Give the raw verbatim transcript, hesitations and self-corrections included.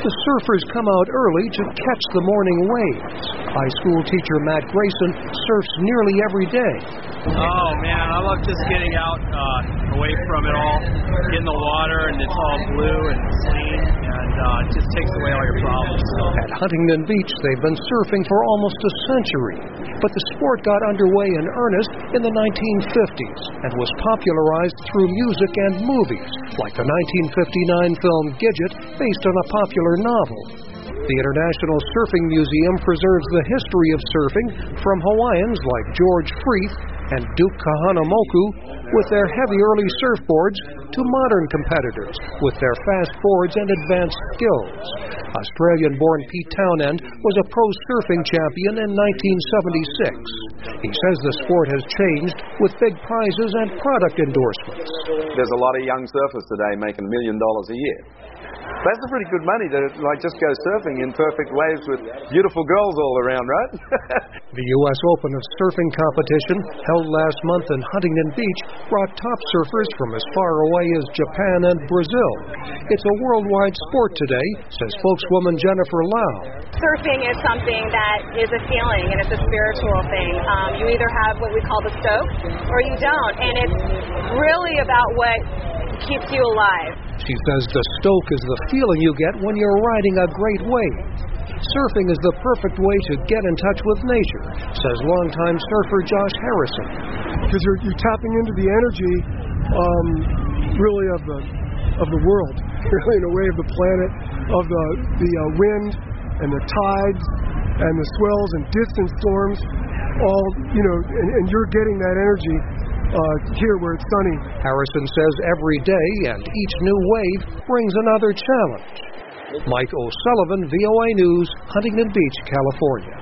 The surfers come out early to catch the morning waves. High school teacher Matt Grayson surfs nearly every day. Oh man, I love just getting out uh, away from it all, get in the water and it's all blue and clean, and uh, it just takes away all your problems. At Huntington Beach, they've been surfing for almost a century, but the sport got underway in earnest in the nineteen fifties and was popularized through music and movies, like the nineteen fifty-nine film Gidget, based on a popular novel. The International Surfing Museum preserves the history of surfing from Hawaiians like George Freeth and Duke Kahanamoku with their heavy early surfboards to modern competitors with their fast boards and advanced skills. Australian-born Pete Townend was a pro surfing champion in nineteen seventy-six. He says the sport has changed with big prizes and product endorsements. There's a lot of young surfers today making a million dollars a year. That's a pretty good money to like just go surfing in perfect waves with beautiful girls all around, right? The U S Open of Surfing competition, held last month in Huntington Beach, brought top surfers from as far away as Japan and Brazil. It's a worldwide sport today, says spokeswoman Jennifer Lau. Surfing is something that is a feeling, and it's a spiritual thing. Um, you either have what we call the stoke, or you don't, and it's really about what keeps you alive. She says the stoke is the feeling you get when you're riding a great wave. Surfing is the perfect way to get in touch with nature, says longtime surfer Josh Harrison. Because you're, you're tapping into the energy, um, really of the of the world, really in a way of the planet, of the the uh, wind and the tides and the swells and distant storms. All you know, and, and you're getting that energy uh, here where it's sunny. Harrison says every day and each new wave brings another challenge. Mike O'Sullivan, V O A News, Huntington Beach, California.